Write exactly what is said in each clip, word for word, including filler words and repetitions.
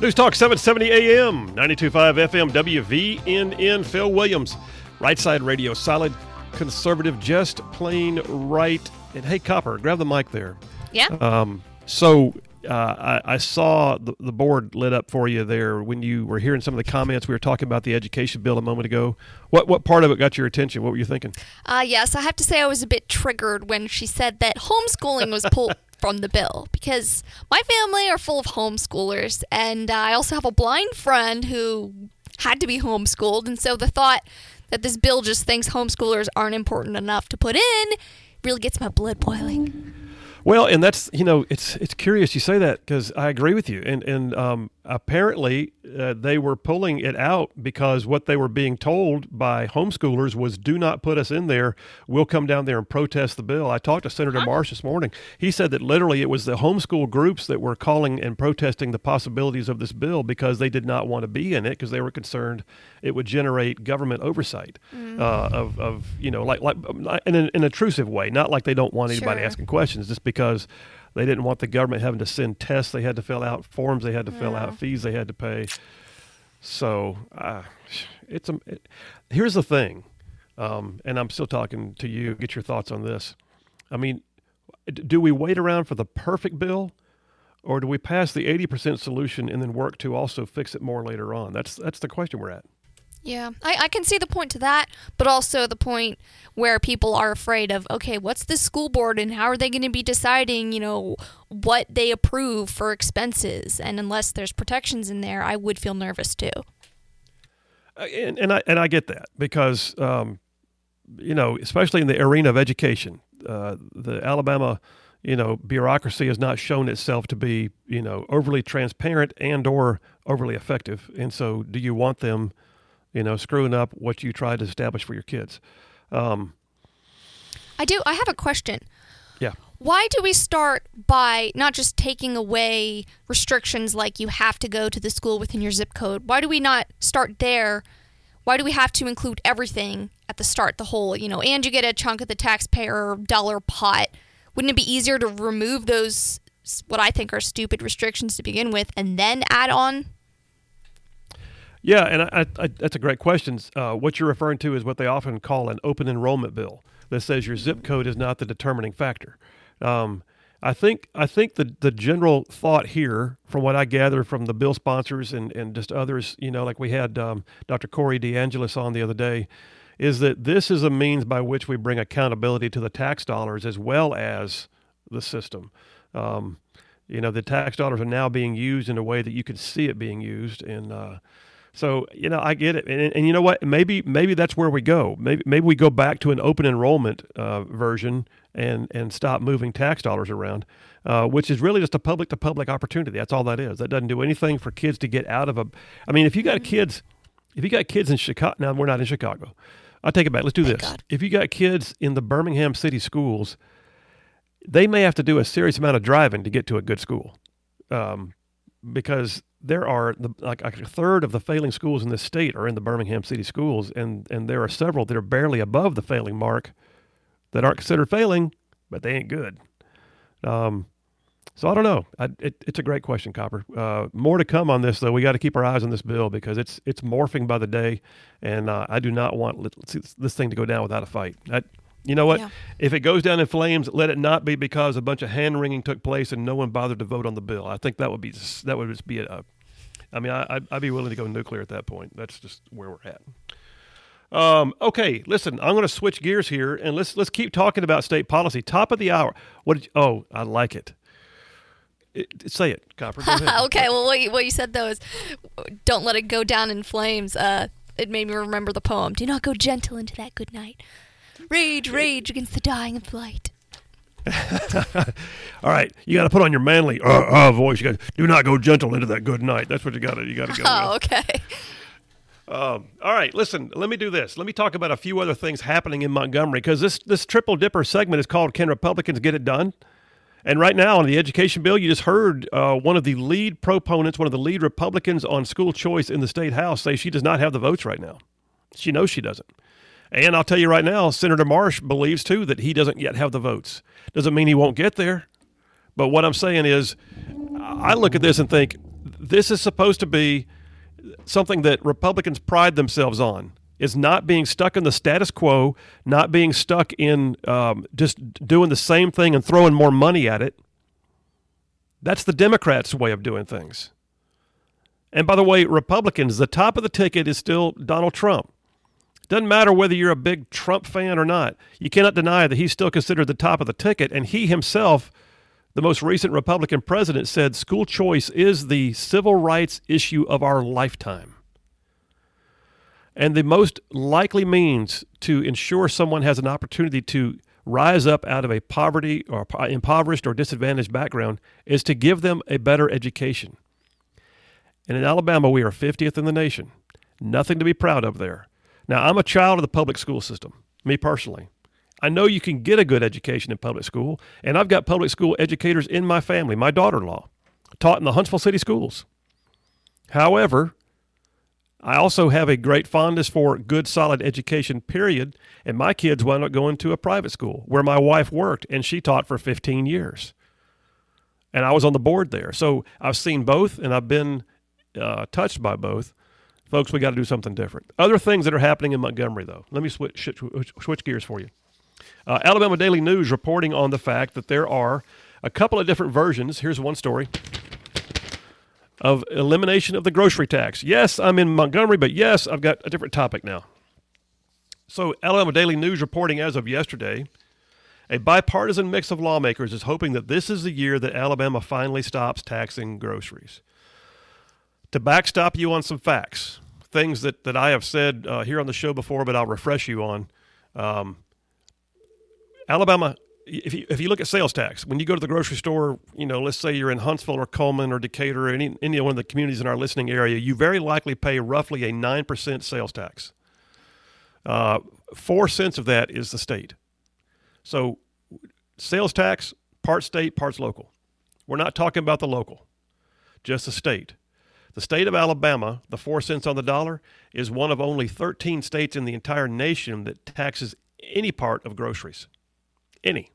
News Talk seven seventy A M, ninety-two point five F M, W V N N. Phil Williams, Right Side Radio, solid, conservative, just plain right. And hey, Copper, grab the mic there. Yeah. Um, so uh, I, I saw the, the board lit up for you there when you were hearing some of the comments. We were talking about the education bill a moment ago. What what part of it got your attention? What were you thinking? Uh, yes, I have to say I was a bit triggered when she said that homeschooling was pulled from the bill, because my family are full of homeschoolers, and uh, I also have a blind friend who had to be homeschooled, and so the thought that this bill just thinks homeschoolers aren't important enough to put in really gets my blood boiling. Well, and that's, you know, it's it's curious you say that, because I agree with you. And, and um, apparently uh, they were pulling it out because what they were being told by homeschoolers was, do not put us in there. We'll come down there and protest the bill. I talked to Senator Marsh this morning. He said that literally it was the homeschool groups that were calling and protesting the possibilities of this bill because they did not want to be in it, because they were concerned it would generate government oversight mm. uh, of, of, you know, like, like in an, an intrusive way, not like they don't want anybody Sure. asking questions, just because they didn't want the government having to send tests they had to fill out, forms they had to fill yeah. out, fees they had to pay. So uh, it's a, it, here's the thing, um, and I'm still talking to you, get your thoughts on this. I mean, do we wait around for the perfect bill, or do we pass the eighty percent solution and then work to also fix it more later on? That's that's the question we're at. Yeah, I, I can see the point to that, but also the point where people are afraid of, okay, what's the school board and how are they going to be deciding, you know, what they approve for expenses? And unless there's protections in there, I would feel nervous too. Uh, and, and I and I get that, because, um, you know, especially in the arena of education, uh, the Alabama, you know, bureaucracy has not shown itself to be, you know, overly transparent and or overly effective. And so do you want them, you know, screwing up what you tried to establish for your kids? Um, I do. I have a question. Yeah. Why do we start by not just taking away restrictions like you have to go to the school within your zip code? Why do we not start there? Why do we have to include everything at the start, the whole, you know, and you get a chunk of the taxpayer dollar pot? Wouldn't it be easier to remove those, what I think are stupid restrictions to begin with, and then add on? Yeah, and I, I, that's a great question. Uh, what you're referring to is what they often call an open enrollment bill that says your zip code is not the determining factor. Um, I think I think the the general thought here, from what I gather from the bill sponsors and, and just others, you know, like we had um, Doctor Corey DeAngelis on the other day, is that this is a means by which we bring accountability to the tax dollars as well as the system. Um, you know, the tax dollars are now being used in a way that you can see it being used, and uh, So, you know, I get it. And, and you know what? Maybe maybe that's where we go. Maybe maybe we go back to an open enrollment uh, version and, and stop moving tax dollars around, uh, which is really just a public-to-public opportunity. That's all that is. That doesn't do anything for kids to get out of a – I mean, if you got kids – if you got kids in Chicago – now, we're not in Chicago. I'll take it back. Let's do Thank this. God. If you got kids in the Birmingham City schools, they may have to do a serious amount of driving to get to a good school, um, because – there are the, like a third of the failing schools in this state are in the Birmingham City schools, and, and there are several that are barely above the failing mark that aren't considered failing, but they ain't good. Um, so I don't know. I, it, it's a great question, Copper. Uh, more to come on this, though. We got to keep our eyes on this bill because it's it's morphing by the day, and uh, I do not want this thing to go down without a fight. I, You know what? Yeah. If it goes down in flames, let it not be because a bunch of hand wringing took place and no one bothered to vote on the bill. I think that would be that would just be a. I mean, I, I'd, I'd be willing to go nuclear at that point. That's just where we're at. Um, okay, listen, I'm going to switch gears here and let's let's keep talking about state policy. Top of the hour. What? Did you, oh, I like it. It, say it, Copper. Go ahead. Okay, well, what you, what you said though is, don't let it go down in flames. Uh, it made me remember the poem. Do not go gentle into that good night. Rage, rage against the dying of light. All right, you got to put on your manly uh, uh, voice. You got do not go gentle into that good night. That's what you got to you got to go. Oh, with. okay. Um, all right, listen. Let me do this. Let me talk about a few other things happening in Montgomery, because this this triple dipper segment is called "Can Republicans Get It Done?" And right now on the education bill, you just heard uh, one of the lead proponents, one of the lead Republicans on school choice in the state house, say she does not have the votes right now. She knows she doesn't. And I'll tell you right now, Senator Marsh believes, too, that he doesn't yet have the votes. Doesn't mean he won't get there. But what I'm saying is, I look at this and think, this is supposed to be something that Republicans pride themselves on, is not being stuck in the status quo, not being stuck in um, just doing the same thing and throwing more money at it. That's the Democrats' way of doing things. And by the way, Republicans, the top of the ticket is still Donald Trump. Doesn't matter whether you're a big Trump fan or not. You cannot deny that he's still considered the top of the ticket. And he himself, the most recent Republican president, said school choice is the civil rights issue of our lifetime. And the most likely means to ensure someone has an opportunity to rise up out of a poverty or impoverished or disadvantaged background is to give them a better education. And in Alabama, we are fiftieth in the nation. Nothing to be proud of there. Now, I'm a child of the public school system, me personally. I know you can get a good education in public school, and I've got public school educators in my family. My daughter-in-law taught in the Huntsville City Schools. However, I also have a great fondness for good, solid education, period, and my kids wound up going to a private school where my wife worked, and she taught for fifteen years. And I was on the board there. So I've seen both, and I've been uh, touched by both. Folks, we got to do something different. Other things that are happening in Montgomery, though. Let me switch, switch gears for you. Uh, Alabama Daily News reporting on the fact that there are a couple of different versions. Here's one story of elimination of the grocery tax. Yes, I'm in Montgomery, but yes, I've got a different topic now. So Alabama Daily News reporting as of yesterday, a bipartisan mix of lawmakers is hoping that this is the year that Alabama finally stops taxing groceries. To backstop you on some facts, things that, that I have said uh, here on the show before, but I'll refresh you on. Um, Alabama, if you, if you look at sales tax, when you go to the grocery store, you know, let's say you're in Huntsville or Coleman or Decatur or any, any one of the communities in our listening area, you very likely pay roughly a nine percent sales tax. Uh, four cents of that is the state. So sales tax, part state, parts local. We're not talking about the local, just the state. The state of Alabama, the four cents on the dollar, is one of only thirteen states in the entire nation that taxes any part of groceries. Any.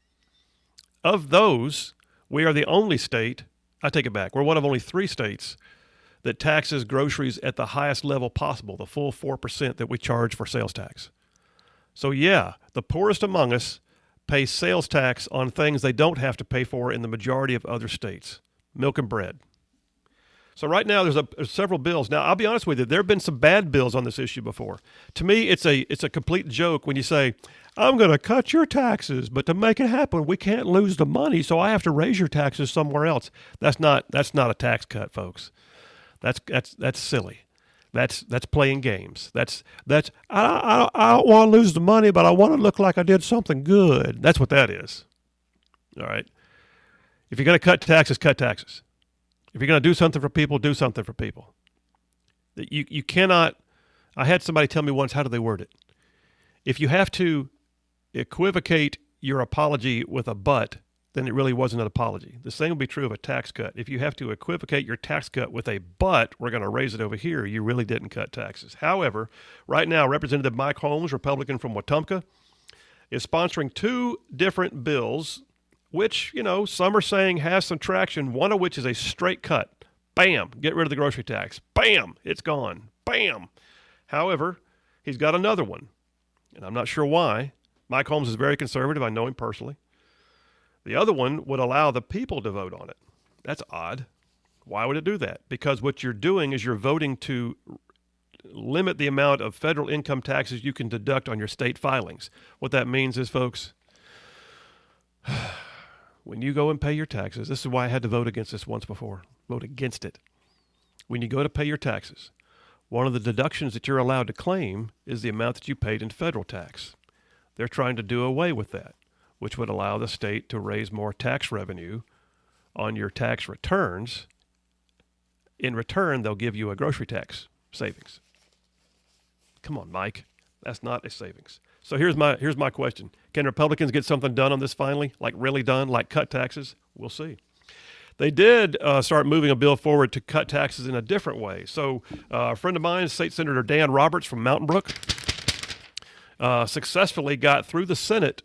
Of those, we are the only state, I take it back, we're one of only three states that taxes groceries at the highest level possible, the full four percent that we charge for sales tax. So yeah, the poorest among us pay sales tax on things they don't have to pay for in the majority of other states. Milk and bread. So right now there's, a, there's several bills. Now, I'll be honest with you, there have been some bad bills on this issue before. To me, it's a it's a complete joke when you say, I'm going to cut your taxes, but to make it happen, we can't lose the money, so I have to raise your taxes somewhere else. That's not that's not a tax cut, folks. That's that's that's silly. That's that's playing games. That's that's I I, I don't want to lose the money, but I want to look like I did something good. That's what that is. All right. If you're going to cut taxes, cut taxes. If you're going to do something for people, do something for people. You you cannot. I had somebody tell me once, how do they word it? If you have to equivocate your apology with a but, then it really wasn't an apology. The same will be true of a tax cut. If you have to equivocate your tax cut with a but, we're going to raise it over here, you really didn't cut taxes. However, right now, Representative Mike Holmes, Republican from Wetumpka, is sponsoring two different bills, which, you know, some are saying has some traction, one of which is a straight cut. Bam, get rid of the grocery tax. Bam, it's gone. Bam. However, he's got another one, and I'm not sure why. Mike Holmes is very conservative. I know him personally. The other one would allow the people to vote on it. That's odd. Why would it do that? Because what you're doing is you're voting to limit the amount of federal income taxes you can deduct on your state filings. What that means is, folks, when you go and pay your taxes, this is why I had to vote against this once before. Vote against it. When you go to pay your taxes, one of the deductions that you're allowed to claim is the amount that you paid in federal tax. They're trying to do away with that, which would allow the state to raise more tax revenue on your tax returns. In return, they'll give you a grocery tax savings. Come on, Mike. That's not a savings. So here's my here's my question. Can Republicans get something done on this finally? Like really done? Like cut taxes? We'll see. They did uh, start moving a bill forward to cut taxes in a different way. So uh, a friend of mine, State Senator Dan Roberts from Mountain Brook, uh, successfully got through the Senate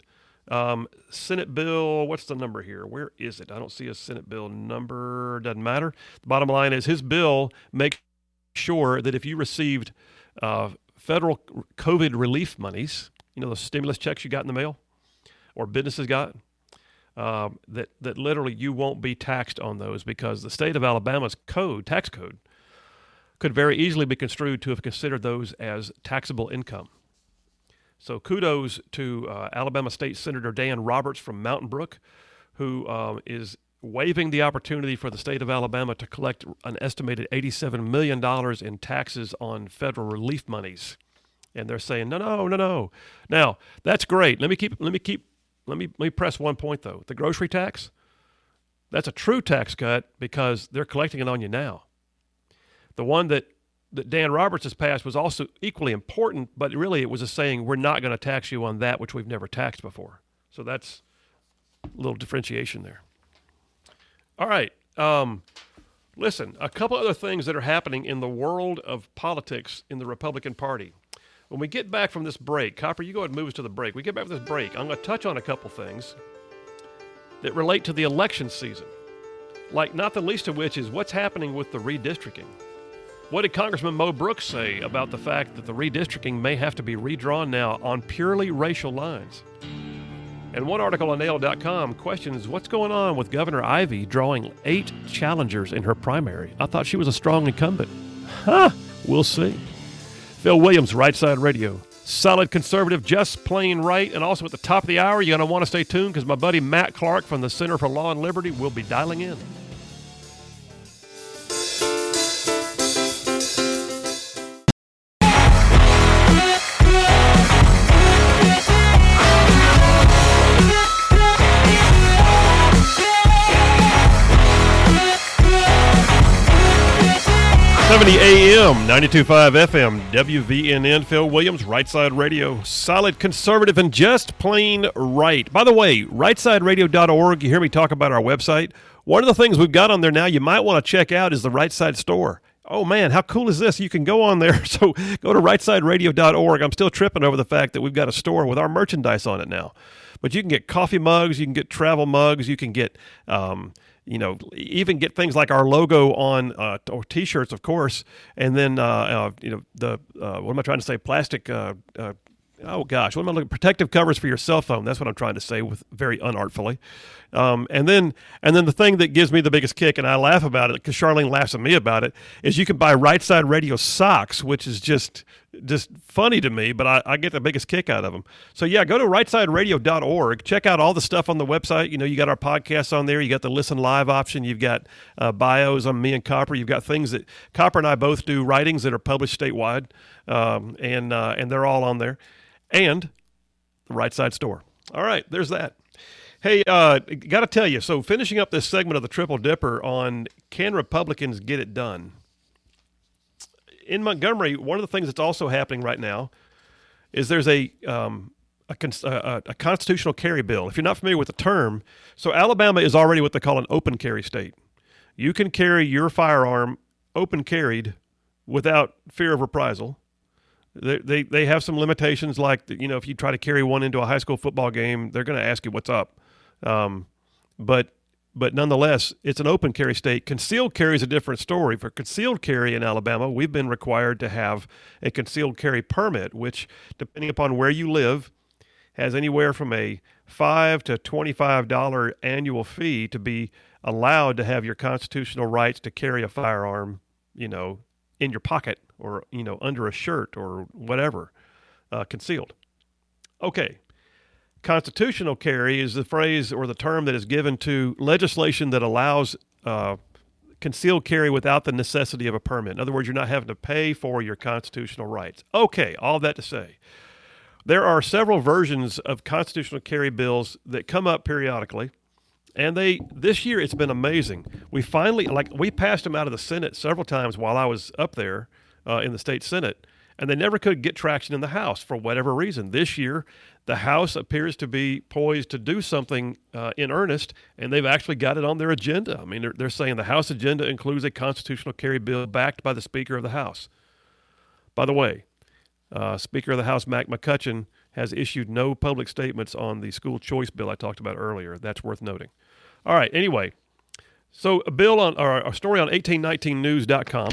Um, Senate bill, what's the number here? Where is it? I don't see a Senate bill number. Doesn't matter. The bottom line is his bill makes sure that if you received uh, federal COVID relief monies, you know, the stimulus checks you got in the mail or businesses got, uh, that, that literally you won't be taxed on those because the state of Alabama's code, tax code, could very easily be construed to have considered those as taxable income. So kudos to uh, Alabama State Senator Dan Roberts from Mountain Brook, who um, is waiving the opportunity for the state of Alabama to collect an estimated eighty-seven million dollars in taxes on federal relief monies. And they're saying, no, no, no, no. Now, that's great. Let me keep, let me keep, let me, let me press one point, though. The grocery tax, that's a true tax cut because they're collecting it on you now. The one that that Dan Roberts has passed was also equally important, but really it was a saying, we're not going to tax you on that which we've never taxed before. So that's a little differentiation there. All right. Um, listen, a couple other things that are happening in the world of politics in the Republican Party. When we get back from this break, Copper, you go ahead and move us to the break. We get back from this break, I'm going to touch on a couple things that relate to the election season, like not the least of which is what's happening with the redistricting. What did Congressman Mo Brooks say about the fact that the redistricting may have to be redrawn now on purely racial lines? And one article on nail dot com questions what's going on with Governor Ivey drawing eight challengers in her primary. I thought she was a strong incumbent. Huh, we'll see. Phil Williams, Right Side Radio. Solid conservative, just plain right. And also at the top of the hour, you're going to want to stay tuned because my buddy Matt Clark from the Center for Law and Liberty will be dialing in. seventy A M, ninety-two point five F M, W V N N, Phil Williams, Right Side Radio. Solid conservative and just plain right. By the way, right side radio dot org, you hear me talk about our website. One of the things we've got on there now you might want to check out is the Right Side store. Oh, man, how cool is this? You can go on there. So go to right side radio dot org. I'm still tripping over the fact that we've got a store with our merchandise on it now. But you can get coffee mugs, you can get travel mugs, you can get... Um, You know, even get things like our logo on uh, or T-shirts, of course, and then uh, uh, you know the uh, what am I trying to say? Plastic. Uh, uh, oh gosh, what am I looking? Protective covers for your cell phone. That's what I'm trying to say, with very unartfully. Um, and then and then the thing that gives me the biggest kick, and I laugh about it because Charlene laughs at me about it, is you can buy Right Side Radio socks, which is just just funny to me, but I, I get the biggest kick out of them. So yeah, go to right side radio dot org. Check out all the stuff on the website. You know, you got our podcasts on there. You got the listen live option. You've got uh, bios on me and Copper. You've got things that Copper and I both do, writings that are published statewide, um, and uh, and they're all on there. And the Right Side store. All right, there's that. Hey, uh, got to tell you, so finishing up this segment of the Triple Dipper on Can Republicans Get It Done? In Montgomery, one of the things that's also happening right now is there's a, um, a, a, a constitutional carry bill. If you're not familiar with the term, so Alabama is already what they call an open carry state. You can carry your firearm open carried without fear of reprisal. They, they they have some limitations, like, you know, if you try to carry one into a high school football game, they're going to ask you what's up. Um, but but nonetheless, it's an open carry state. Concealed carry is a different story. For concealed carry in Alabama, we've been required to have a concealed carry permit, which, depending upon where you live, has anywhere from a five to twenty-five dollars annual fee to be allowed to have your constitutional rights to carry a firearm, you know, in your pocket or, you know, under a shirt or whatever, uh, concealed. Okay. Constitutional carry is the phrase or the term that is given to legislation that allows uh, concealed carry without the necessity of a permit. In other words, you're not having to pay for your constitutional rights. Okay, all that to say, there are several versions of constitutional carry bills that come up periodically, and they this year it's been amazing. We finally, like, we passed them out of the Senate several times while I was up there uh, in the state Senate, and they never could get traction in the House for whatever reason. This year, the House appears to be poised to do something uh, in earnest, and they've actually got it on their agenda. I mean, they're, they're saying the House agenda includes a constitutional carry bill backed by the Speaker of the House. By the way, uh, Speaker of the House Mac McCutcheon has issued no public statements on the school choice bill I talked about earlier. That's worth noting. All right, anyway, so a bill on or a story on eighteen nineteen news dot com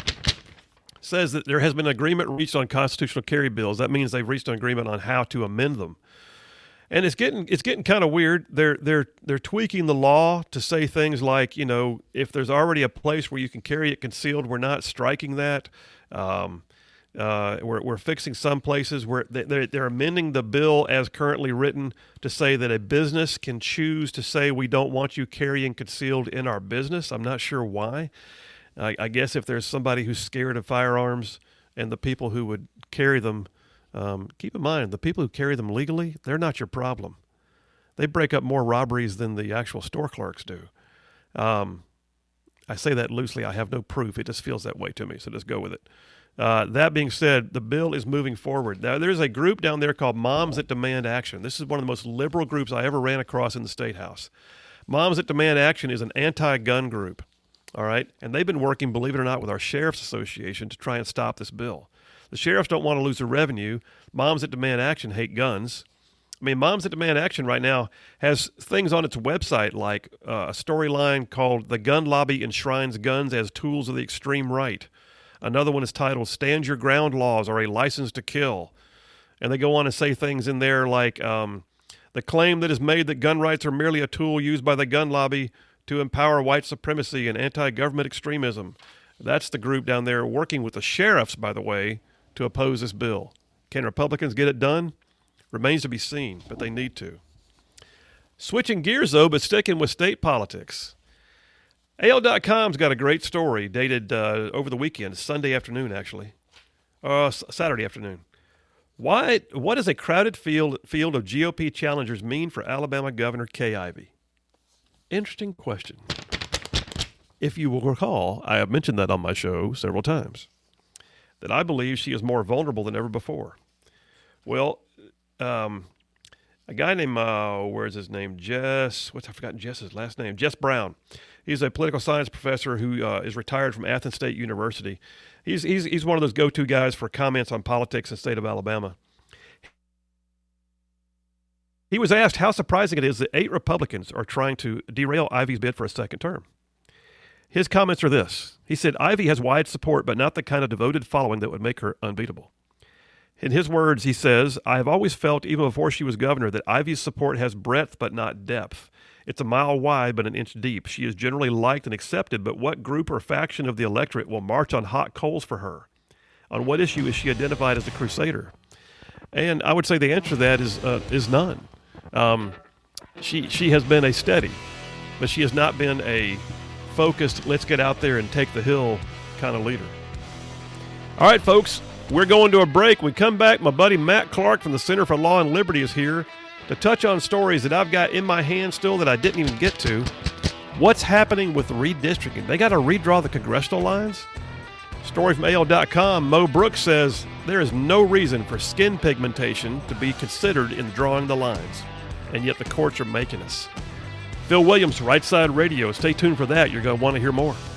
says that there has been an agreement reached on constitutional carry bills. That means they've reached an agreement on how to amend them. And it's getting it's getting kind of weird. They're they're they're tweaking the law to say things like, you know, if there's already a place where you can carry it concealed, we're not striking that. Um, uh, we're we're fixing some places where they're they're amending the bill as currently written to say that a business can choose to say we don't want you carrying concealed in our business. I'm not sure why. I, I guess if there's somebody who's scared of firearms and the people who would carry them. Um, keep in mind, the people who carry them legally, they're not your problem. They break up more robberies than the actual store clerks do. Um, I say that loosely. I have no proof. It just feels that way to me, so just go with it. Uh, that being said, the bill is moving forward. Now, there's a group down there called Moms That Demand Action. This is one of the most liberal groups I ever ran across in the State House. Moms That Demand Action is an anti-gun group, all right? And they've been working, believe it or not, with our Sheriff's Association to try and stop this bill. The sheriffs don't want to lose their revenue. Moms That Demand Action hate guns. I mean, Moms That Demand Action right now has things on its website like uh, a storyline called The Gun Lobby Enshrines Guns as Tools of the Extreme Right. Another one is titled Stand Your Ground Laws Are a License to Kill. And they go on and say things in there like um, the claim that is made that gun rights are merely a tool used by the gun lobby to empower white supremacy and anti-government extremism. That's the group down there working with the sheriffs, by the way, to oppose this bill. Can Republicans get it done? Remains to be seen, but they need to. Switching gears, though, but sticking with state politics. A L dot com's got a great story dated uh, over the weekend, Sunday afternoon, actually. Uh, Saturday afternoon. Why? What does a crowded field, field of G O P challengers mean for Alabama Governor Kay Ivey? Interesting question. If you will recall, I have mentioned that on my show several times, that I believe she is more vulnerable than ever before. Well, um, a guy named, uh, where's his name? Jess, what's, I've forgotten Jess's last name, Jess Brown. He's a political science professor who uh, is retired from Athens State University. He's, he's, he's one of those go-to guys for comments on politics in the state of Alabama. He was asked how surprising it is that eight Republicans are trying to derail Ivey's bid for a second term. His comments are this. He said, Ivey has wide support, but not the kind of devoted following that would make her unbeatable. In his words, he says, I have always felt, even before she was governor, that Ivey's support has breadth but not depth. It's a mile wide but an inch deep. She is generally liked and accepted, but what group or faction of the electorate will march on hot coals for her? On what issue is she identified as a crusader? And I would say the answer to that is uh, is none. Um, she she has been a steady, but she has not been a focused, let's get out there and take the hill kind of leader. All right, folks, we're going to a break. When we come back, my buddy Matt Clark from the Center for Law and Liberty is here to touch on stories that I've got in my hand still that I didn't even get to. What's happening with redistricting? They got to redraw the congressional lines? Story from A L dot com, Mo Brooks says there is no reason for skin pigmentation to be considered in drawing the lines, and yet the courts are making us. Phil Williams, Right Side Radio. Stay tuned for that. You're going to want to hear more.